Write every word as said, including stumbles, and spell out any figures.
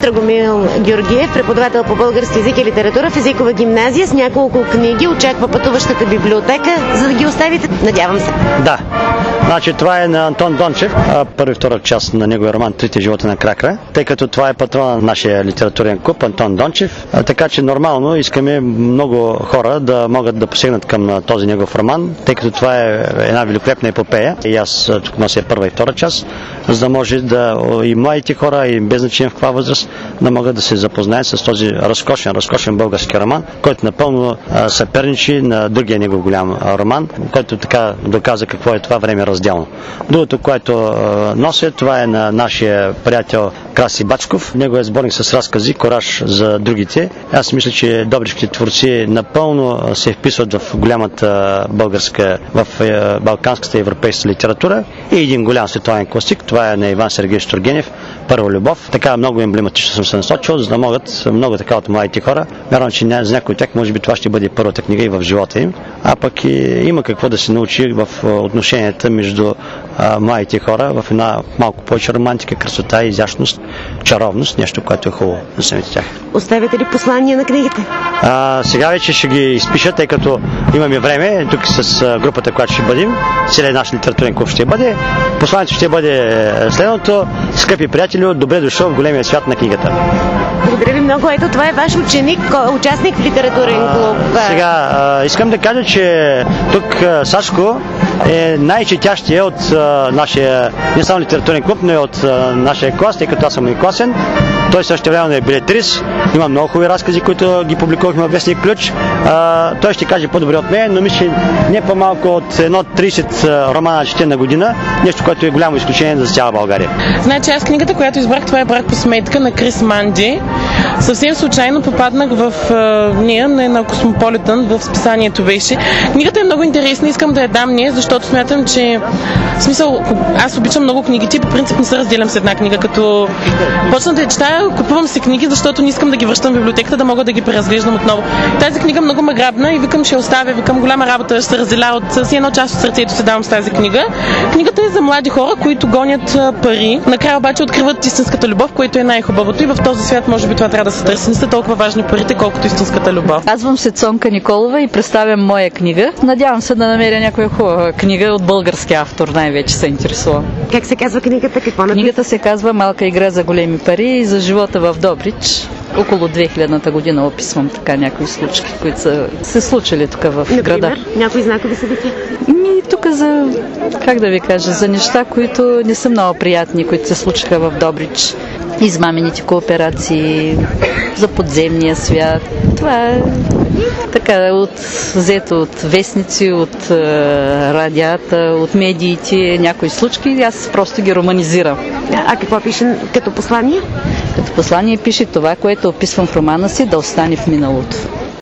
Драгомил Георгиев, преподавател по български език и литература в езикова гимназия с няколко книги. Очаква пътуващата библиотека, за да ги оставите. Надявам се. Да. Значи това е на Антон Дончев, първи и втора част на неговия роман "Трите живота на Кракра", тъй като това е патрона на нашия литературен клуб Антон Дончев. Така че нормално искаме много хора да могат да посегнат към този негов роман, тъй като това е една великолепна епопея. И аз тук нося първа и втора част, за да може да и младите хора, и без значение в каква възраст, да могат да се запознаят с този разкошен, разкошен български роман, който напълно съперничи на другия негов голям роман, който така доказа какво е това време разделно. Другото, което нося, това е на нашия приятел Краси Бачков. Неговият е сборник с разкази "Кораж за другите". Аз мисля, че добричките творци напълно се вписват в голямата българска, в балканската и европейска литература. И един голям световен класик, това е на Иван Сергеевич Тургенев "Първа любов". Така много емблематично съм се насочил, за да могат много така от младите хора. Вярвам, че за някои от тях може би това ще бъде първата книга и в живота им. А пък и има какво да се научи в отношенията между а, младите хора, в една малко повече романтика, красота, изящност, чаровност, нещо, което е хубаво за самите тях. Оставяте ли послания на книгите? А, сега вече ще ги изпиша, тъй като имаме време. Тук с а, групата, която ще бъдем, целият наш литературен клуб ще бъде. Посланието ще бъде следното: скъпи приятели, добре дошъл в големия свят на книгата. Благодаря ви много. Ето, това е ваш ученик, участник в литературен клуб. А, сега, а, искам да кажа, че тук а, Сашко е най-четящия от а, нашия, не само литературен клуб, но и от а, нашия клас, тъй като аз съм и класен. Той също време е билетрист, има много хубави разкази, които ги публикувахме в вестник Ключ. А, той ще каже по-добре от мен, но мисля, не по-малко от едно трийсет романа чете на година, нещо, което е голямо изключение за цяла България. Значи аз книгата, която избрах, това е "Брак по сметка" на Крис Манди. Съвсем случайно попаднах в а, нея, не на Космополитън, в списанието беше. Книгата е много интересна, искам да я дам нея, защото смятам, че в смисъл, аз обичам много книгите, по принцип не се разделям с една книга, като почна да я читая, купувам си книги, защото не искам да ги връщам в библиотеката, да мога да ги преразглеждам отново. Тази книга много ме грабна и викам, ще оставя, викам, голяма работа, ще се разделя от си едно част от сърцето си давам с тази книга. Книгата е за млади хора, които гонят пари, накрая обаче откриват истинската любов, което е най-хубавото, и в този свят може би това трябва да се търси. Не са толкова важни парите, колкото истинската любов. Казвам се Цонка Николова и представям моя книга. Надявам се да намеря някоя хубава книга от български автор, най-вече се интересува. Как се казва книгата? Какво написа? Книгата се казва "Малка игра за големи пари" и за живота в Добрич. Около две хилядната година описвам така някои случки, които са се случили тук в Например, града. някои знакови събития? Ми тук за, как да ви кажа, за неща, които не са много приятни, които се случиха в Добрич. Измамените кооперации, за подземния свят. Това е така, от, взето от вестници, от е, радията, от медиите, някои случки, аз просто ги романизирам. А какво пише като послание? Като послание пише това, което описвам в романа си, да остане в миналото.